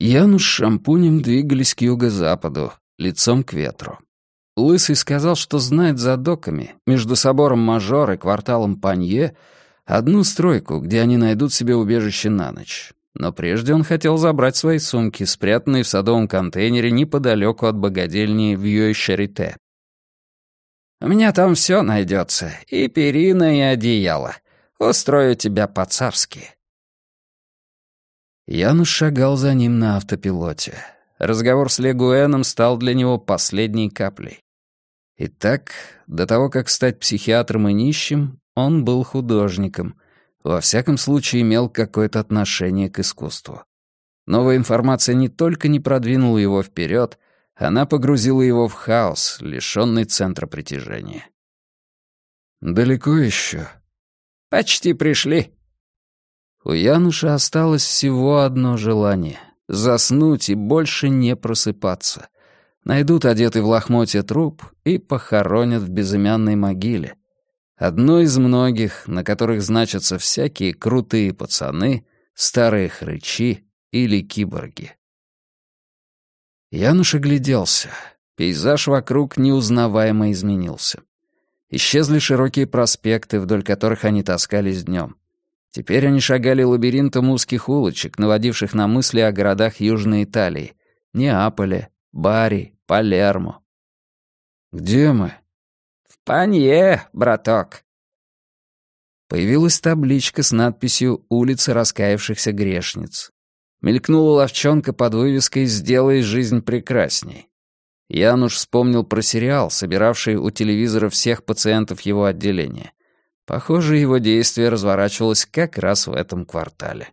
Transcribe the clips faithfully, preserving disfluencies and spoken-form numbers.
Януш с Шампунем двигались к юго-западу, лицом к ветру. Лысый сказал, что знает за доками, между собором Мажор и кварталом Панье, одну стройку, где они найдут себе убежище на ночь. Но прежде он хотел забрать свои сумки, спрятанные в садовом контейнере неподалеку от богадельни в Юй-Шарите. «У меня там все найдется, и перина, и одеяло. Устрою тебя по-царски». Януш шагал за ним на автопилоте. Разговор с Легуэном стал для него последней каплей. Итак, до того, как стать психиатром и нищим, он был художником. Во всяком случае, имел какое-то отношение к искусству. Новая информация не только не продвинула его вперед, она погрузила его в хаос, лишенный центра притяжения. «Далеко еще?» «Почти пришли». У Януша осталось всего одно желание — заснуть и больше не просыпаться. Найдут одетый в лохмотья труп и похоронят в безымянной могиле. Одной из многих, на которых значатся всякие крутые пацаны, старые хрычи или киборги. Януш огляделся. Пейзаж вокруг неузнаваемо изменился. Исчезли широкие проспекты, вдоль которых они таскались днем. Теперь они шагали лабиринтом узких улочек, наводивших на мысли о городах Южной Италии — Неаполе, Бари, Палермо. «Где мы?» «В Панье, браток». Появилась табличка с надписью «Улица раскаявшихся грешниц». Мелькнула ловчонка под вывеской «Сделай жизнь прекрасней». Януш вспомнил про сериал, собиравший у телевизора всех пациентов его отделения. Похоже, его действие разворачивалось как раз в этом квартале.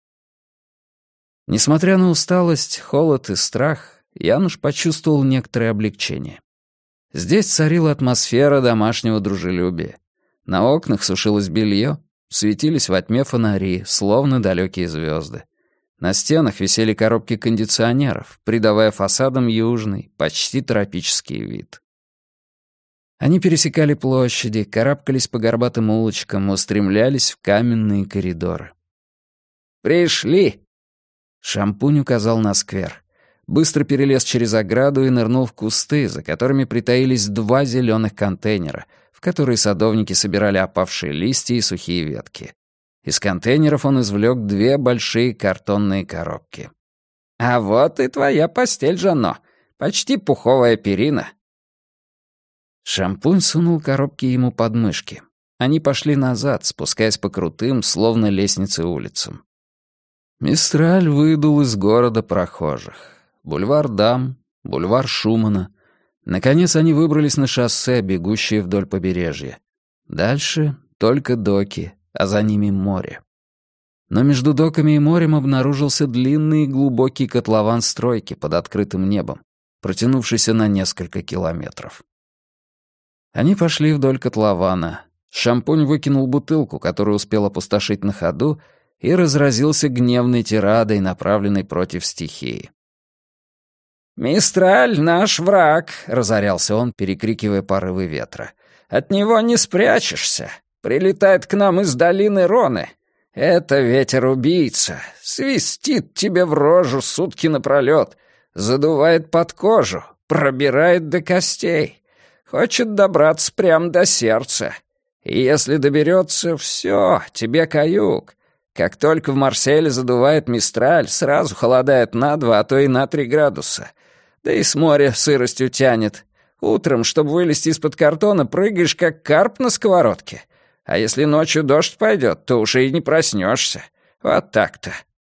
Несмотря на усталость, холод и страх, Януш почувствовал некоторое облегчение. Здесь царила атмосфера домашнего дружелюбия. На окнах сушилось белье, светились во тьме фонари, словно далекие звезды. На стенах висели коробки кондиционеров, придавая фасадам южный, почти тропический вид. Они пересекали площади, карабкались по горбатым улочкам, устремлялись в каменные коридоры. «Пришли!» Шампунь указал на сквер. Быстро перелез через ограду и нырнул в кусты, за которыми притаились два зеленых контейнера, в которые садовники собирали опавшие листья и сухие ветки. Из контейнеров он извлек две большие картонные коробки. «А вот и твоя постель, Жанно. Почти пуховая перина». Шампунь сунул коробки ему под мышки. Они пошли назад, спускаясь по крутым, словно лестнице, улицам. Мистраль выдул из города прохожих. Бульвар Дам, бульвар Шумана. Наконец они выбрались на шоссе, бегущее вдоль побережья. Дальше только доки, а за ними море. Но между доками и морем обнаружился длинный и глубокий котлован стройки под открытым небом, протянувшийся на несколько километров. Они пошли вдоль котлована. Шампунь выкинул бутылку, которую успел опустошить на ходу, и разразился гневной тирадой, направленной против стихии. «Мистраль — наш враг», — разорялся он, перекрикивая порывы ветра. «От него не спрячешься. Прилетает к нам из долины Роны. Это ветер-убийца. Свистит тебе в рожу сутки напролет. Задувает под кожу, пробирает до костей. Хочет добраться прямо до сердца. И если доберется, все, тебе каюк. Как только в Марселе задувает мистраль, сразу холодает на два, а то и на три градуса. Да и с моря сыростью тянет. Утром, чтобы вылезти из-под картона, прыгаешь, как карп на сковородке. А если ночью дождь пойдет, то уж и не проснешься. Вот так-то».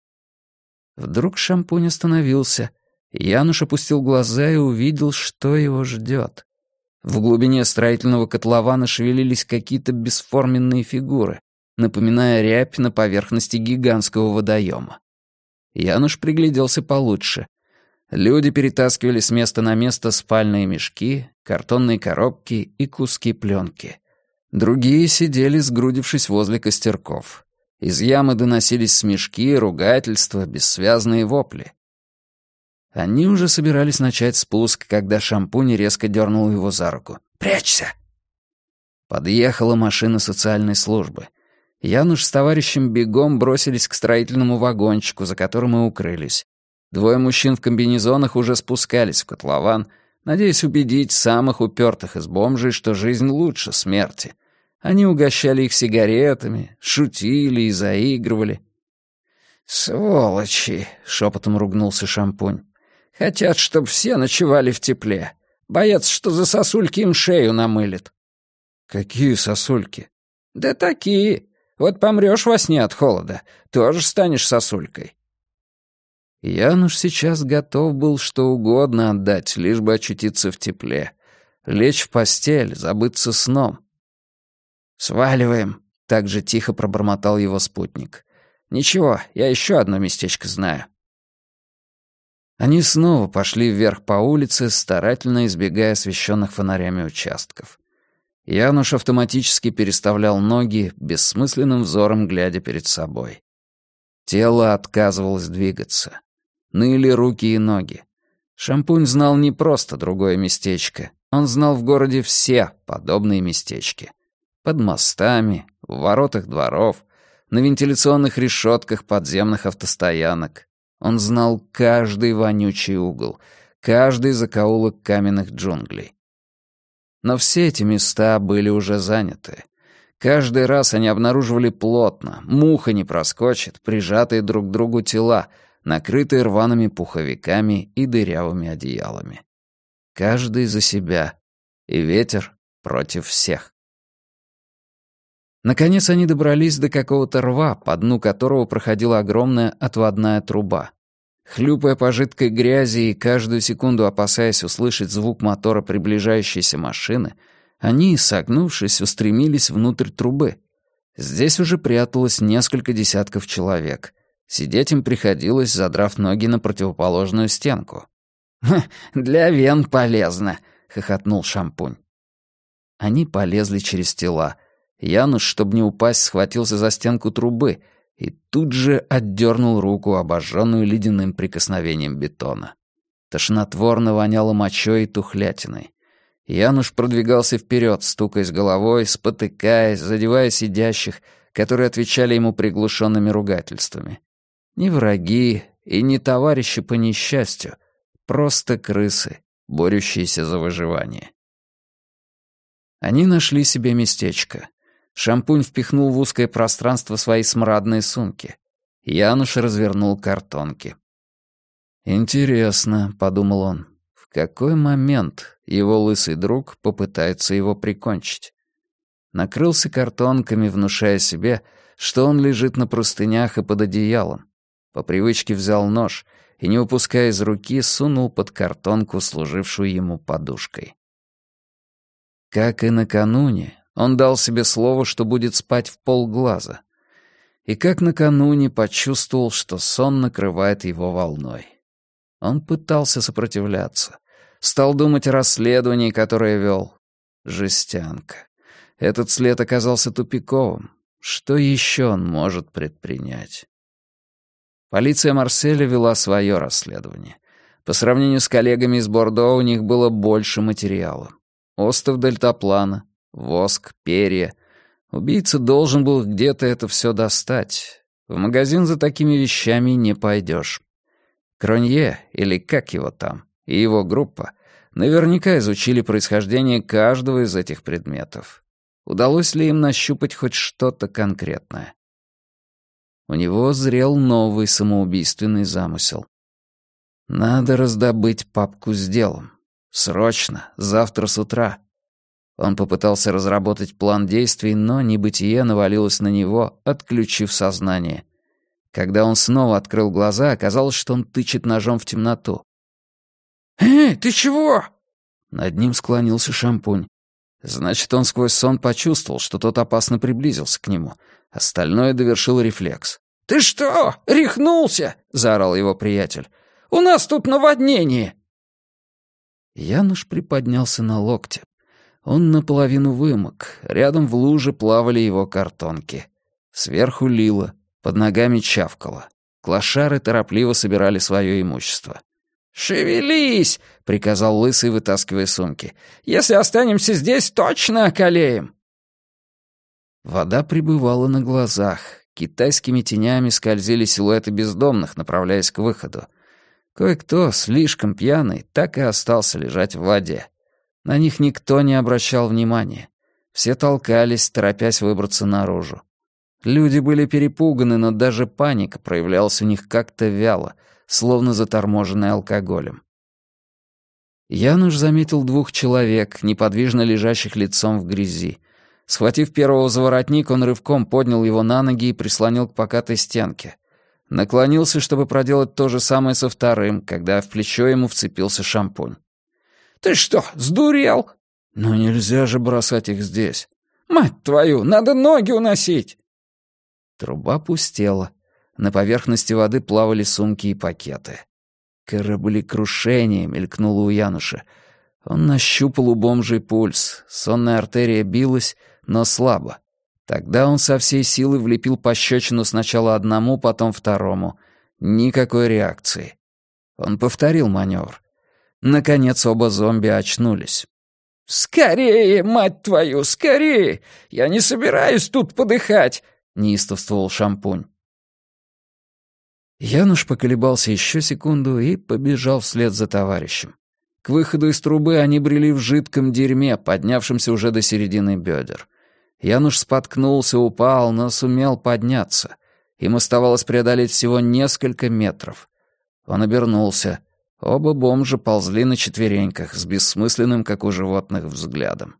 Вдруг Шампунь остановился. Януш опустил глаза и увидел, что его ждет. В глубине строительного котлована шевелились какие-то бесформенные фигуры, напоминая рябь на поверхности гигантского водоема. Януш пригляделся получше. Люди перетаскивали с места на место спальные мешки, картонные коробки и куски пленки. Другие сидели, сгрудившись возле костерков. Из ямы доносились смешки, ругательства, бессвязные вопли. Они уже собирались начать спуск, когда Шампунь резко дернул его за руку. «Прячься!» Подъехала машина социальной службы. Януш с товарищем бегом бросились к строительному вагончику, за которым и укрылись. Двое мужчин в комбинезонах уже спускались в котлован, надеясь убедить самых упертых из бомжей, что жизнь лучше смерти. Они угощали их сигаретами, шутили и заигрывали. «Сволочи!» — шепотом ругнулся Шампунь. «Хотят, чтобы все ночевали в тепле. Боятся, что за сосульки им шею намылит». «Какие сосульки?» «Да такие. Вот помрёшь во сне от холода, тоже станешь сосулькой». Януш сейчас готов был что угодно отдать, лишь бы очутиться в тепле. Лечь в постель, забыться сном. «Сваливаем», — так же тихо пробормотал его спутник. «Ничего, я еще одно местечко знаю». Они снова пошли вверх по улице, старательно избегая освещенных фонарями участков. Януш автоматически переставлял ноги, бессмысленным взором глядя перед собой. Тело отказывалось двигаться. Ныли руки и ноги. Шампунь знал не просто другое местечко. Он знал в городе все подобные местечки. Под мостами, в воротах дворов, на вентиляционных решетках подземных автостоянок. Он знал каждый вонючий угол, каждый закоулок каменных джунглей. Но все эти места были уже заняты. Каждый раз они обнаруживали плотно, муха не проскочит, прижатые друг к другу тела, накрытые рваными пуховиками и дырявыми одеялами. Каждый за себя, и ветер против всех. Наконец они добрались до какого-то рва, по дну которого проходила огромная отводная труба. Хлюпая по жидкой грязи и каждую секунду опасаясь услышать звук мотора приближающейся машины, они, согнувшись, устремились внутрь трубы. Здесь уже пряталось несколько десятков человек. Сидеть им приходилось, задрав ноги на противоположную стенку. «Хм, для вен полезно», — хохотнул Шампунь. Они полезли через тела. Януш, чтобы не упасть, схватился за стенку трубы и тут же отдернул руку, обожженную ледяным прикосновением бетона. Тошнотворно воняло мочой и тухлятиной. Януш продвигался вперед, стукаясь головой, спотыкаясь, задевая сидящих, которые отвечали ему приглушенными ругательствами. Не враги и не товарищи по несчастью, просто крысы, борющиеся за выживание. Они нашли себе местечко. Шампунь впихнул в узкое пространство свои смрадные сумки. Януш развернул картонки. «Интересно», — подумал он, — «в какой момент его лысый друг попытается его прикончить?» Накрылся картонками, внушая себе, что он лежит на простынях и под одеялом. По привычке взял нож и, не выпуская из руки, сунул под картонку, служившую ему подушкой. Как и накануне, он дал себе слово, что будет спать в полглаза. И как накануне почувствовал, что сон накрывает его волной. Он пытался сопротивляться. Стал думать о расследовании, которое вел. Жестянка. Этот след оказался тупиковым. Что еще он может предпринять? Полиция Марселя вела свое расследование. По сравнению с коллегами из Бордо у них было больше материала. Остов дельтаплана, воск, перья. Убийца должен был где-то это все достать. В магазин за такими вещами не пойдешь. Кронье, или как его там, и его группа наверняка изучили происхождение каждого из этих предметов. Удалось ли им нащупать хоть что-то конкретное? У него зрел новый самоубийственный замысел. Надо раздобыть папку с делом. Срочно, завтра с утра. Он попытался разработать план действий, но небытие навалилось на него, отключив сознание. Когда он снова открыл глаза, оказалось, что он тычет ножом в темноту. «Эй, ты чего?» Над ним склонился Шампунь. Значит, он сквозь сон почувствовал, что тот опасно приблизился к нему. Остальное довершил рефлекс. «Ты что, рехнулся?» — заорал его приятель. «У нас тут наводнение!» Януш приподнялся на локте. Он наполовину вымок. Рядом в луже плавали его картонки. Сверху лило, под ногами чавкало. Клошары торопливо собирали свое имущество. «Шевелись!» — приказал Лысый, вытаскивая сумки. «Если останемся здесь, точно околеем!» Вода прибывала на глазах. Китайскими тенями скользили силуэты бездомных, направляясь к выходу. Кое-кто, слишком пьяный, так и остался лежать в воде. На них никто не обращал внимания. Все толкались, торопясь выбраться наружу. Люди были перепуганы, но даже паника проявлялась у них как-то вяло, словно заторможенная алкоголем. Януш заметил двух человек, неподвижно лежащих лицом в грязи. Схватив первого за воротник, он рывком поднял его на ноги и прислонил к покатой стенке. Наклонился, чтобы проделать то же самое со вторым, когда в плечо ему вцепился Шампунь. «Ты что, сдурел?» «Ну нельзя же бросать их здесь». «Мать твою, надо ноги уносить!» Труба пустела. На поверхности воды плавали сумки и пакеты. «Кораблекрушение», — мелькнуло у Януша. Он нащупал у бомжей пульс. Сонная артерия билась, но слабо. Тогда он со всей силы влепил пощечину сначала одному, потом второму. Никакой реакции. Он повторил маневр. Наконец оба зомби очнулись. «Скорее, мать твою, скорее! Я не собираюсь тут подыхать!» — неистовствовал Шампунь. Януш поколебался еще секунду и побежал вслед за товарищем. К выходу из трубы они брели в жидком дерьме, поднявшемся уже до середины бедер. Януш споткнулся, упал, но сумел подняться. Им оставалось преодолеть всего несколько метров. Он обернулся. Оба бомжа ползли на четвереньках, с бессмысленным, как у животных, взглядом.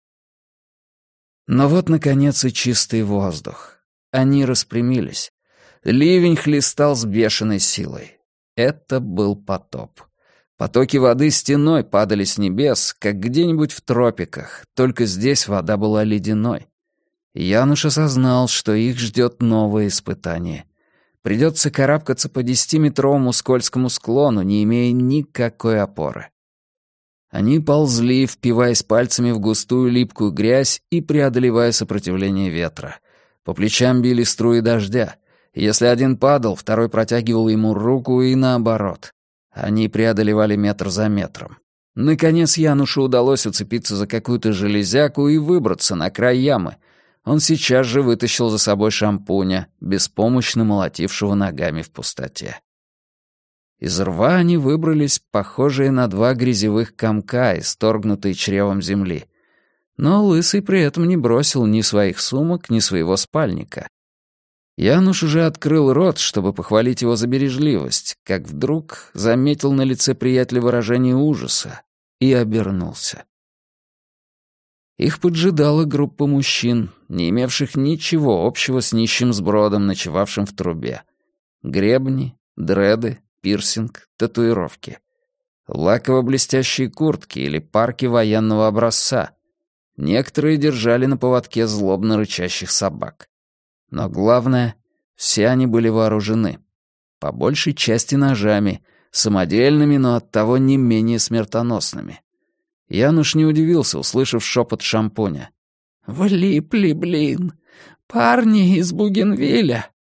Но вот, наконец, и чистый воздух. Они распрямились. Ливень хлестал с бешеной силой. Это был потоп. Потоки воды стеной падали с небес, как где-нибудь в тропиках, только здесь вода была ледяной. Януш осознал, что их ждет новое испытание. Придется карабкаться по десятиметровому скользкому склону, не имея никакой опоры. Они ползли, впиваясь пальцами в густую липкую грязь и преодолевая сопротивление ветра. По плечам били струи дождя. Если один падал, второй протягивал ему руку и наоборот. Они преодолевали метр за метром. Наконец Янушу удалось уцепиться за какую-то железяку и выбраться на край ямы. Он сейчас же вытащил за собой Шампуня, беспомощно молотившего ногами в пустоте. Из рва они выбрались, похожие на два грязевых комка, исторгнутые чревом земли. Но Лысый при этом не бросил ни своих сумок, ни своего спальника. Януш уже открыл рот, чтобы похвалить его за бережливость, как вдруг заметил на лице приятеля выражение ужаса и обернулся. Их поджидала группа мужчин, не имевших ничего общего с нищим сбродом, ночевавшим в трубе. Гребни, дреды, пирсинг, татуировки. Лаково-блестящие куртки или парки военного образца. Некоторые держали на поводке злобно рычащих собак. Но главное, все они были вооружены. По большей части ножами, самодельными, но оттого не менее смертоносными. Януш не удивился, услышав шепот Шампуня. «Влипли, блин! Парни из Бугенвилля!